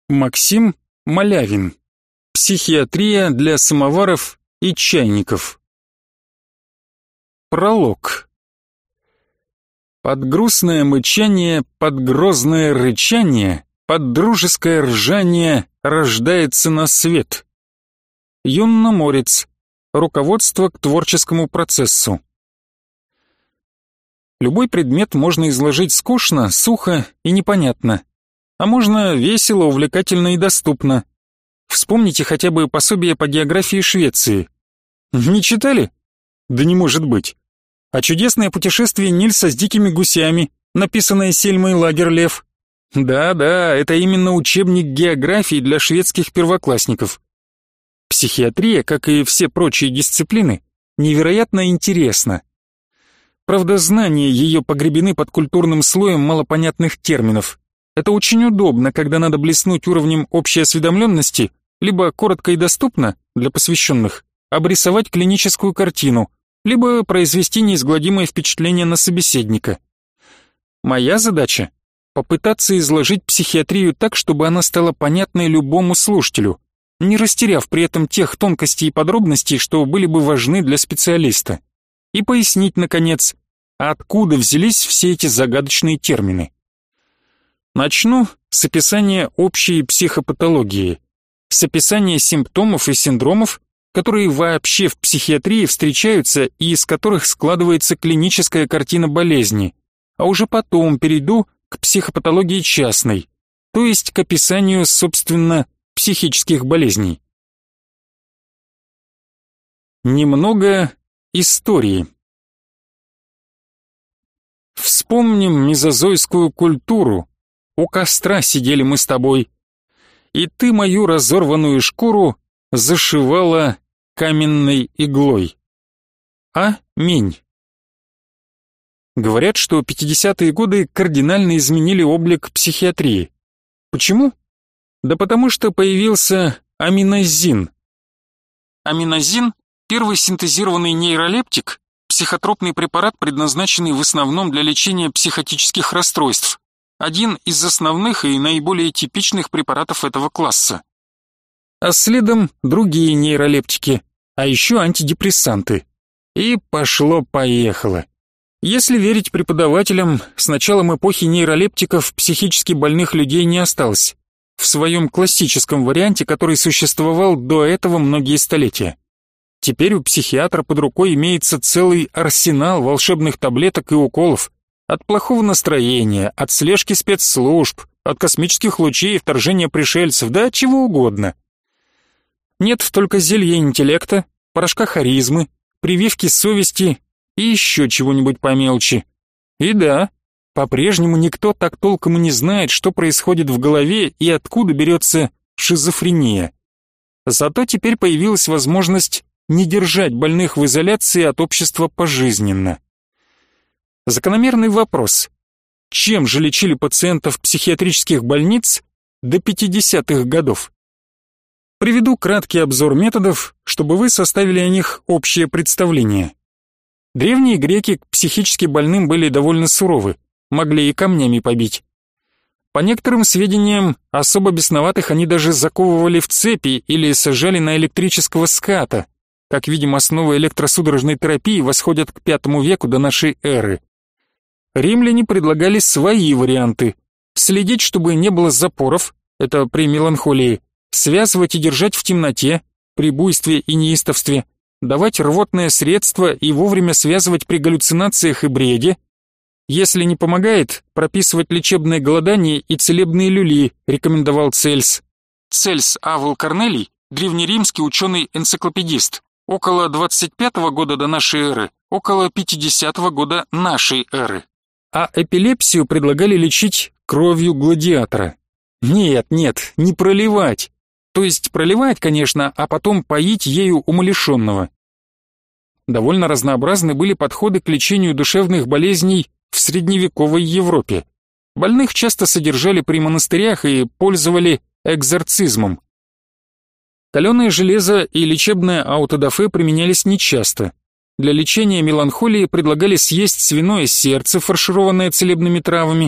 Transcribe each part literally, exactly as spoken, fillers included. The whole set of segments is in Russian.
Максим Малявин. Психиатрия для самоваров и чайников. Пролог. Под грустное мычание, под грозное рычание, под дружеское ржание рождается на свет. Юнна Морец. Руководство к творческому процессу. Любой предмет можно изложить скучно, сухо и непонятно. А можно весело, увлекательно и доступно. Вспомните хотя бы пособие по географии Швеции. Не читали? Да не может быть. А чудесное путешествие Нильса с дикими гусями, написанное Сельмой Лагерлёф. Да-да, это именно учебник географии для шведских первоклассников. Психиатрия, как и все прочие дисциплины, невероятно интересна. Правда, знания ее погребены под культурным слоем малопонятных терминов. Это очень удобно, когда надо блеснуть уровнем общей осведомленности, либо коротко и доступно, для посвященных, обрисовать клиническую картину, либо произвести неизгладимое впечатление на собеседника. Моя задача — попытаться изложить психиатрию так, чтобы она стала понятной любому слушателю, не растеряв при этом тех тонкостей и подробностей, что были бы важны для специалиста, и пояснить, наконец, откуда взялись все эти загадочные термины. Начну с описания общей психопатологии, с описания симптомов и синдромов, которые вообще в психиатрии встречаются и из которых складывается клиническая картина болезни, а уже потом перейду к психопатологии частной, то есть к описанию, собственно, психических болезней. Немного истории. Вспомним мезозойскую культуру. У костра сидели мы с тобой, и ты мою разорванную шкуру зашивала каменной иглой. Аминь. Говорят, что пятидесятые годы кардинально изменили облик психиатрии. Почему? Да потому что появился аминозин. Аминозин – первый синтезированный нейролептик, психотропный препарат, предназначенный в основном для лечения психотических расстройств. Один из основных и наиболее типичных препаратов этого класса. А следом другие нейролептики, а еще антидепрессанты. И пошло-поехало. Если верить преподавателям, с началом эпохи нейролептиков психически больных людей не осталось. В своем классическом варианте, который существовал до этого многие столетия. Теперь у психиатра под рукой имеется целый арсенал волшебных таблеток и уколов. От плохого настроения, от слежки спецслужб, от космических лучей и вторжения пришельцев, да от чего угодно. Нет только зелья интеллекта, порошка харизмы, прививки совести и еще чего-нибудь помелче. И да, по-прежнему никто так толком и не знает, что происходит в голове и откуда берется шизофрения. Зато теперь появилась возможность не держать больных в изоляции от общества пожизненно. Закономерный вопрос. Чем же лечили пациентов психиатрических больниц до пятидесятых годов? Приведу краткий обзор методов, чтобы вы составили о них общее представление. Древние греки к психически больным были довольно суровы, могли и камнями побить. По некоторым сведениям, особо бесноватых они даже заковывали в цепи или сажали на электрического ската. Как видим, основы электросудорожной терапии восходят к пятому веку до нашей эры. Римляне предлагали свои варианты. Следить, чтобы не было запоров, это при меланхолии, связывать и держать в темноте, при буйстве и неистовстве, давать рвотное средство и вовремя связывать при галлюцинациях и бреде. Если не помогает, прописывать лечебное голодание и целебные люли, рекомендовал Цельс. Цельс Авл Корнелий, древнеримский ученый-энциклопедист, около двадцать пятого года до нашей эры, около пятидесятого года нашей эры. А эпилепсию предлагали лечить кровью гладиатора. Нет, нет, не проливать. То есть проливать, конечно, а потом поить ею умалишенного. Довольно разнообразны были подходы к лечению душевных болезней в средневековой Европе. Больных часто содержали при монастырях и пользовали экзорцизмом. Каленое железо и лечебное аутодафе применялись нечасто. Для лечения меланхолии предлагали съесть свиное сердце, фаршированное целебными травами,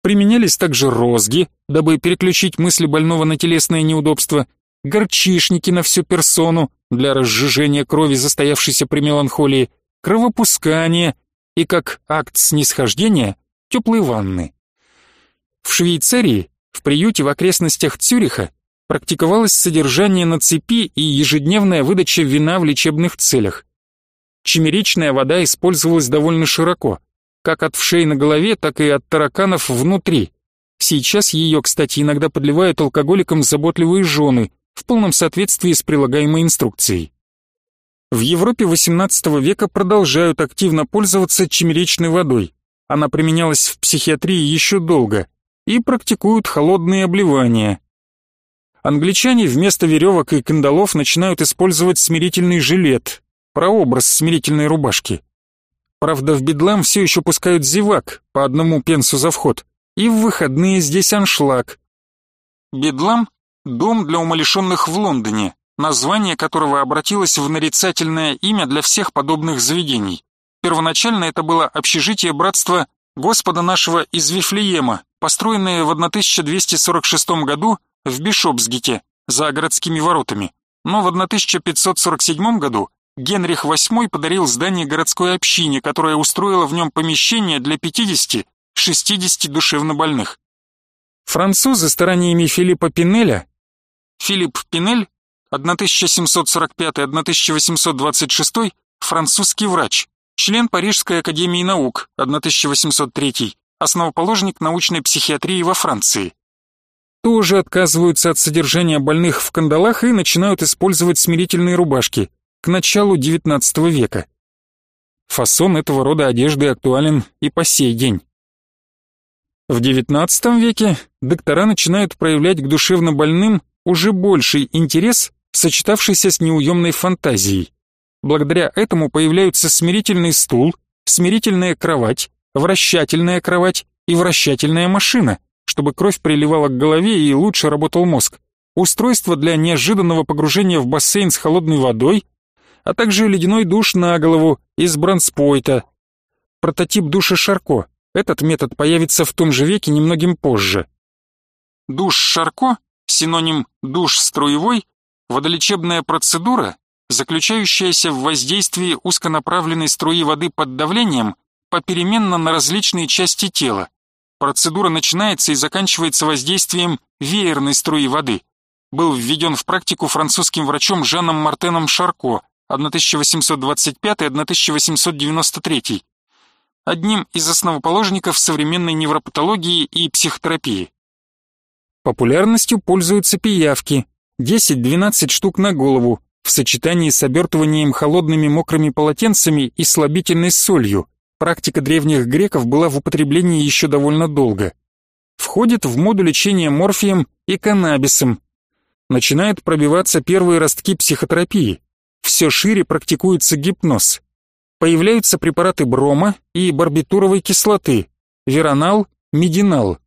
Применялись также розги, дабы переключить мысли больного на телесное неудобство, горчишники на всю персону для разжижения крови, застоявшейся при меланхолии, кровопускание и, как акт снисхождения, теплые ванны. В Швейцарии, в приюте в окрестностях Цюриха, практиковалось содержание на цепи и ежедневная выдача вина в лечебных целях. Чимеречная вода использовалась довольно широко, как от вшей на голове, так и от тараканов внутри. Сейчас ее, кстати, иногда подливают алкоголикам заботливые жены, в полном соответствии с прилагаемой инструкцией. В Европе восемнадцатого века продолжают активно пользоваться чимеречной водой. Она применялась в психиатрии еще долго, и практикуют холодные обливания. Англичане вместо веревок и кандалов начинают использовать смирительный жилет, прообраз смирительной рубашки. Правда, в Бедлам все еще пускают зевак по одному пенсу за вход, и в выходные здесь аншлаг. Бедлам – дом для умалишенных в Лондоне, название которого обратилось в нарицательное имя для всех подобных заведений. Первоначально это было общежитие братства Господа нашего из Вифлеема, построенное в тысяча двести сорок шестом году в Бишопсгете, за городскими воротами, но в тысяча пятьсот сорок седьмом году Генрих восьмой подарил здание городской общине, которая устроила в нем помещение для пятидесяти-шестидесяти душевнобольных. Французы стараниями Филиппа Пинеля, Филипп Пинель, тысяча семьсот сорок пятый — тысяча восемьсот двадцать шестой, французский врач, член Парижской академии наук, тысяча восемьсот третий, основоположник научной психиатрии во Франции. Тоже отказываются от содержания больных в кандалах и начинают использовать смирительные рубашки к началу девятнадцатого века. Фасон этого рода одежды актуален и по сей день. В девятнадцатом веке доктора начинают проявлять к душевнобольным уже больший интерес, сочетавшийся с неуемной фантазией. Благодаря этому появляются смирительный стул, смирительная кровать, вращательная кровать и вращательная машина, чтобы кровь приливала к голове и лучше работал мозг, устройство для неожиданного погружения в бассейн с холодной водой, а также ледяной душ на голову из бронспойта. Прототип душа Шарко. Этот метод появится в том же веке немногим позже. Душ Шарко, синоним душ струевой, водолечебная процедура, заключающаяся в воздействии узконаправленной струи воды под давлением попеременно на различные части тела. Процедура начинается и заканчивается воздействием веерной струи воды. Был введен в практику французским врачом Жаном Мартеном Шарко, тысяча восемьсот двадцать пятый — тысяча восемьсот девяносто третий, одним из основоположников современной невропатологии и психотерапии. Популярностью пользуются пиявки, десять-двенадцать штук на голову, в сочетании с обертыванием холодными мокрыми полотенцами и слабительной солью. Практика древних греков была в употреблении еще довольно долго. Входит в моду лечения морфием и каннабисом. Начинают пробиваться первые ростки психотерапии. Все шире практикуется гипноз. Появляются препараты брома и барбитуровой кислоты, веронал, мединал.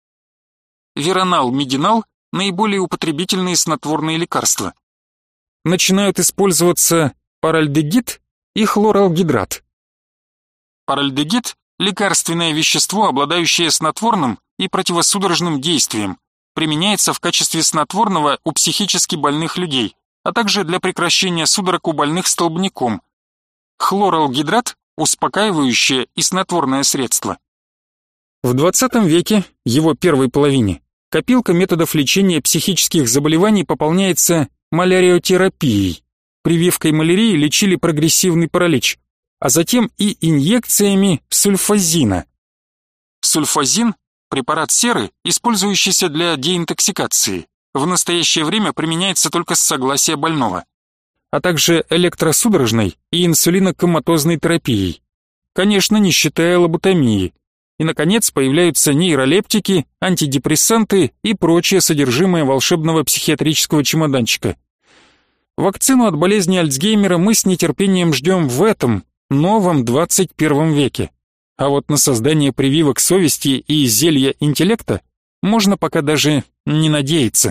Веронал, мединал – наиболее употребительные снотворные лекарства. Начинают использоваться паральдегид и хлоралгидрат. Паральдегид – лекарственное вещество, обладающее снотворным и противосудорожным действием, применяется в качестве снотворного у психически больных людей, а также для прекращения судорог у больных столбняком. Хлоралгидрат – успокаивающее и снотворное средство. В двадцатом веке, его первой половине, копилка методов лечения психических заболеваний пополняется маляриотерапией. Прививкой малярии лечили прогрессивный паралич, а затем и инъекциями сульфазина. Сульфазин – препарат серы, использующийся для деинтоксикации. В настоящее время применяется только с согласия больного, а также электросудорожной и инсулинокоматозной терапией. Конечно, не считая лоботомии. И, наконец, появляются нейролептики, антидепрессанты и прочее содержимое волшебного психиатрического чемоданчика. Вакцину от болезни Альцгеймера мы с нетерпением ждем в этом, новом двадцать первом веке. А вот на создание прививок совести и зелья интеллекта можно пока даже не надеяться.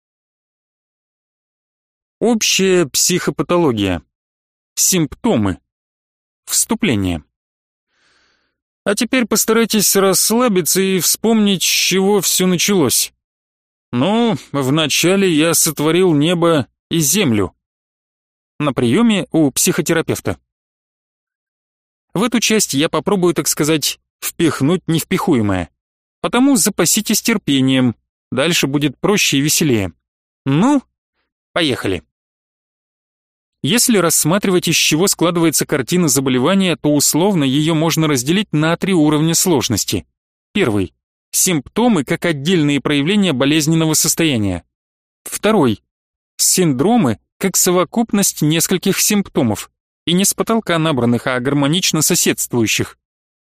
Общая психопатология. Симптомы. Вступление. А теперь постарайтесь расслабиться и вспомнить, с чего все началось. Ну, вначале я сотворил небо и землю. На приеме у психотерапевта. В эту часть я попробую, так сказать, впихнуть невпихуемое. Потому запаситесь терпением, дальше будет проще и веселее. Ну, поехали. Если рассматривать, из чего складывается картина заболевания, то условно ее можно разделить на три уровня сложности. Первый – симптомы как отдельные проявления болезненного состояния. Второй – синдромы как совокупность нескольких симптомов, и не с потолка набранных, а гармонично соседствующих.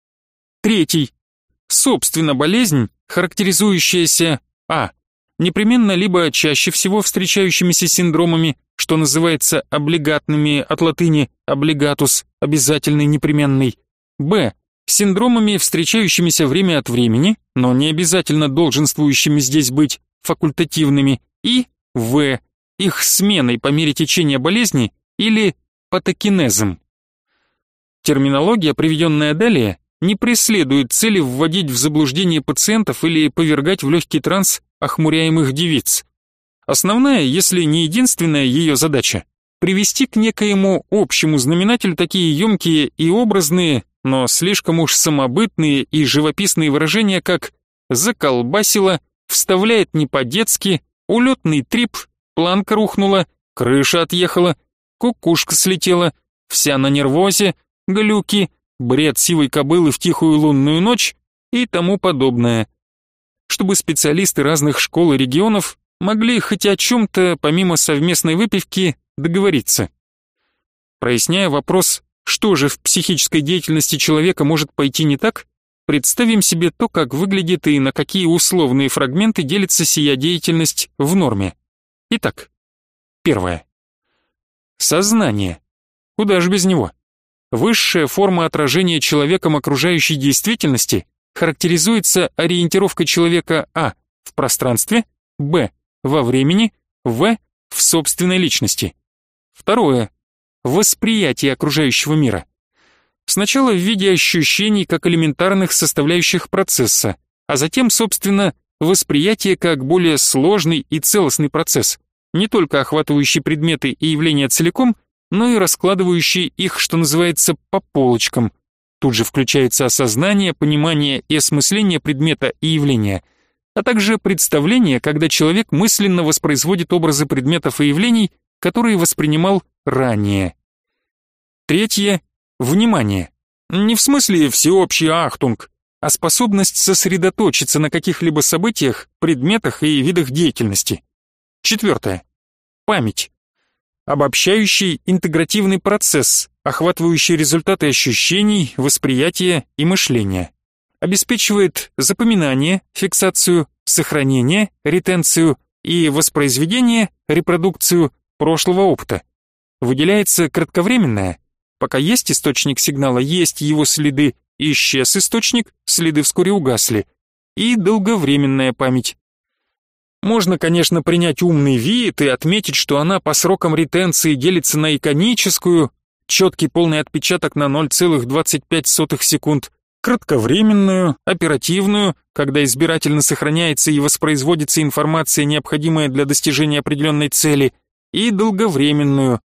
Третий – собственно болезнь, характеризующаяся а. непременно либо чаще всего встречающимися синдромами, что называется облигатными от латыни облигатус, обязательный, непременный, б. синдромами, встречающимися время от времени, но не обязательно долженствующими здесь быть, факультативными, и в. их сменой по мере течения болезни или патокинезом. Терминология, приведенная далее, не преследует цели вводить в заблуждение пациентов или повергать в легкий транс охмуряемых девиц. Основная, если не единственная ее задача – привести к некоему общему знаменателю такие емкие и образные, но слишком уж самобытные и живописные выражения, как «заколбасило», «вставляет не по-детски», «улетный трип», «планка рухнула», «крыша отъехала», «кукушка слетела», «вся на нервозе», «глюки», «бред сивой кобылы в тихую лунную ночь» и тому подобное. Чтобы специалисты разных школ и регионов могли хоть о чем-то, помимо совместной выпивки, договориться. Проясняя вопрос, что же в психической деятельности человека может пойти не так, представим себе то, как выглядит и на какие условные фрагменты делится сия деятельность в норме. Итак, первое. Сознание. Куда же без него? Высшая форма отражения человеком окружающей действительности характеризуется ориентировкой человека а. в пространстве, б. во времени, в. в собственной личности. Второе. Восприятие окружающего мира. Сначала в виде ощущений как элементарных составляющих процесса, а затем, собственно, восприятие как более сложный и целостный процесс, не только охватывающий предметы и явления целиком, но и раскладывающий их, что называется, по полочкам. Тут же включается осознание, понимание и осмысление предмета и явления, а также представление, когда человек мысленно воспроизводит образы предметов и явлений, которые воспринимал ранее. Третье – внимание. Не в смысле всеобщий ахтунг, а способность сосредоточиться на каких-либо событиях, предметах и видах деятельности. Четвертое – память. Обобщающий интегративный процесс, охватывающий результаты ощущений, восприятия и мышления. Обеспечивает запоминание, фиксацию, сохранение, ретенцию и воспроизведение, репродукцию прошлого опыта. Выделяется кратковременное. Пока есть источник сигнала, есть его следы, исчез источник, следы вскоре угасли. И долговременная память. Можно, конечно, принять умный вид и отметить, что она по срокам ретенции делится на иконическую, четкий полный отпечаток на ноль целых двадцать пять сотых секунд, кратковременную, оперативную, когда избирательно сохраняется и воспроизводится информация, необходимая для достижения определенной цели, и долговременную.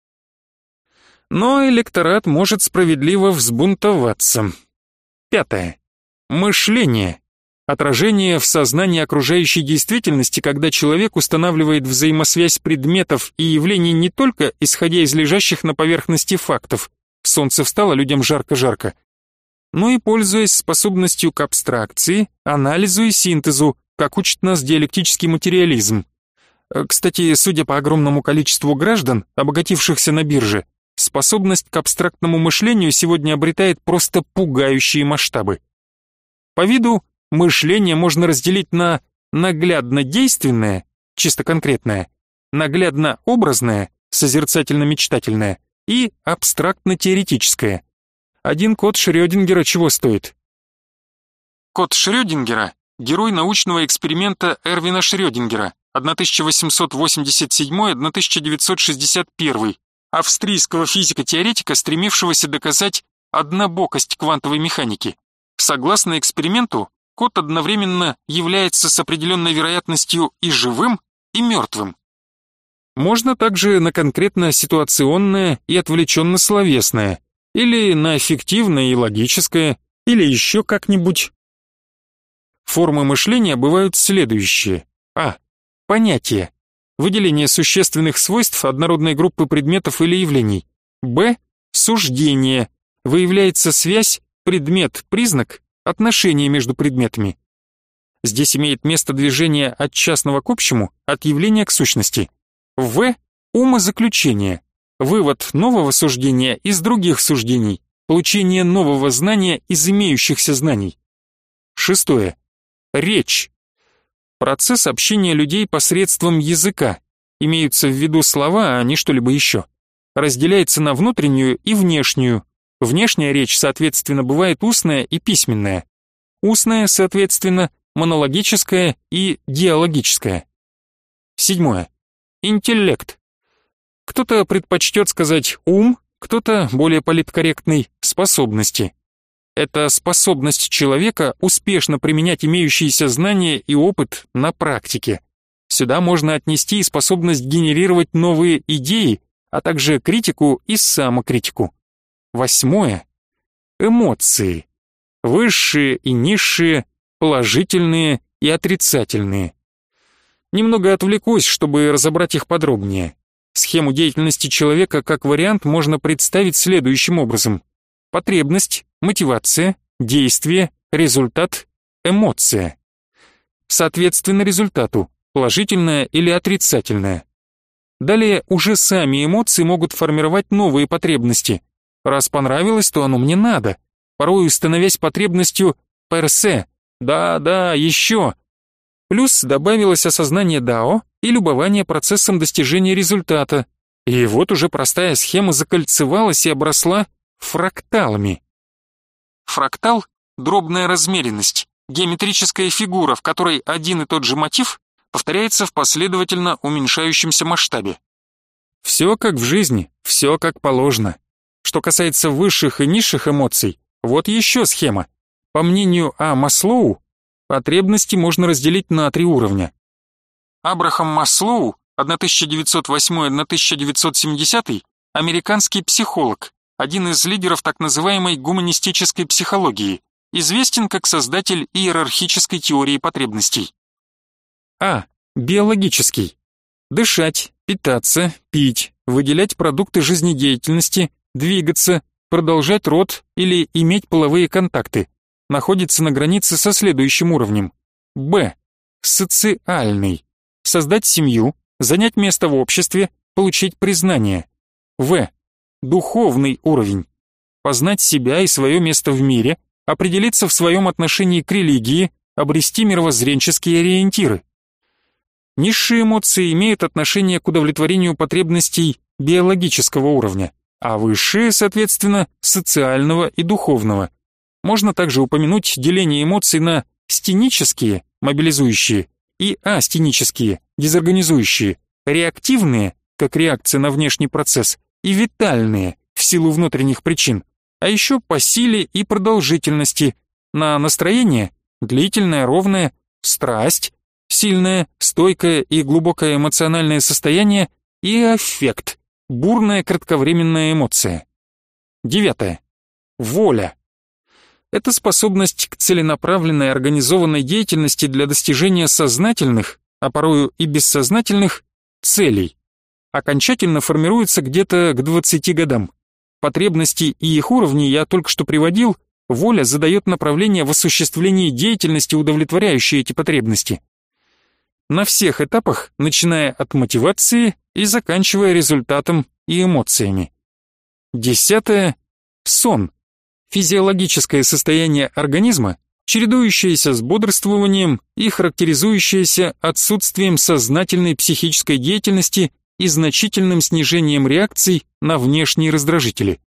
Но электорат может справедливо взбунтоваться. Пятое. Мышление. Отражение в сознании окружающей действительности, когда человек устанавливает взаимосвязь предметов и явлений не только исходя из лежащих на поверхности фактов «солнце встало, людям жарко-жарко», но и пользуясь способностью к абстракции, анализу и синтезу, как учит нас диалектический материализм. Кстати, судя по огромному количеству граждан, обогатившихся на бирже, способность к абстрактному мышлению сегодня обретает просто пугающие масштабы. По виду мышление можно разделить на наглядно-действенное, чисто конкретное, наглядно-образное, созерцательно-мечтательное и абстрактно-теоретическое. Один код Шрёдингера чего стоит? Код Шрёдингера – герой научного эксперимента Эрвина Шрёдингера, тысяча восемьсот восемьдесят седьмой — тысяча девятьсот шестьдесят первый, австрийского физика-теоретика, стремившегося доказать однобокость квантовой механики. Согласно эксперименту, кот одновременно является с определенной вероятностью и живым, и мертвым. Можно также на конкретно-ситуационное и отвлеченно-словесное, или на аффективное и логическое, или еще как-нибудь. Формы мышления бывают следующие. А. Понятие. Выделение существенных свойств однородной группы предметов или явлений. Б. Суждение. Выявляется связь, предмет, признак, отношение между предметами. Здесь имеет место движение от частного к общему, от явления к сущности. В. Умозаключение. Вывод нового суждения из других суждений, получение нового знания из имеющихся знаний. Шестое. Речь. Процесс общения людей посредством языка. Имеются в виду слова, а не что-либо еще. Разделяется на внутреннюю и внешнюю. Внешняя речь, соответственно, бывает устная и письменная. Устная, соответственно, монологическая и диалогическая. Седьмое. Интеллект. Кто-то предпочтет сказать ум, кто-то, более политкорректный, способности. Это способность человека успешно применять имеющиеся знания и опыт на практике. Сюда можно отнести и способность генерировать новые идеи, а также критику и самокритику. Восьмое. Эмоции. Высшие и низшие, положительные и отрицательные. Немного отвлекусь, чтобы разобрать их подробнее. Схему деятельности человека как вариант можно представить следующим образом. Потребность, мотивация, действие, результат, эмоция. Соответственно результату, положительное или отрицательное. Далее уже сами эмоции могут формировать новые потребности. Раз понравилось, то оно мне надо, порою становясь потребностью per se. Да, да, еще. Плюс добавилось осознание дао и любование процессом достижения результата. И вот уже простая схема закольцевалась и обросла фракталами. Фрактал — дробная размеренность, геометрическая фигура, в которой один и тот же мотив повторяется в последовательно уменьшающемся масштабе. Все как в жизни, все как положено. Что касается высших и низших эмоций, вот еще схема. По мнению А. Маслоу, потребности можно разделить на три уровня. Абрахам Маслоу, тысяча девятьсот восьмой — тысяча девятьсот семидесятый, американский психолог, один из лидеров так называемой гуманистической психологии, известен как создатель иерархической теории потребностей. А. Биологический. Дышать, питаться, пить, выделять продукты жизнедеятельности, двигаться, продолжать род или иметь половые контакты. Находится на границе со следующим уровнем. Б. Социальный. Создать семью, занять место в обществе, получить признание. В. Духовный уровень. Познать себя и свое место в мире, определиться в своем отношении к религии, обрести мировоззренческие ориентиры. Низшие эмоции имеют отношение к удовлетворению потребностей биологического уровня, а высшие, соответственно, социального и духовного. Можно также упомянуть деление эмоций на стенические, мобилизующие, и астенические, дезорганизующие, реактивные, как реакция на внешний процесс, и витальные, в силу внутренних причин, а еще по силе и продолжительности, на настроение, длительное, ровное, страсть, сильное, стойкое и глубокое эмоциональное состояние и аффект, бурная кратковременная эмоция. Девятое. Воля. Это способность к целенаправленной организованной деятельности для достижения сознательных, а порою и бессознательных, целей. Окончательно формируется где-то к двадцати годам. Потребности и их уровни я только что приводил, воля задает направление в осуществлении деятельности, удовлетворяющей эти потребности. На всех этапах, начиная от мотивации и заканчивая результатом и эмоциями. Десятое. Сон. Физиологическое состояние организма, чередующееся с бодрствованием и характеризующееся отсутствием сознательной психической деятельности и значительным снижением реакций на внешние раздражители.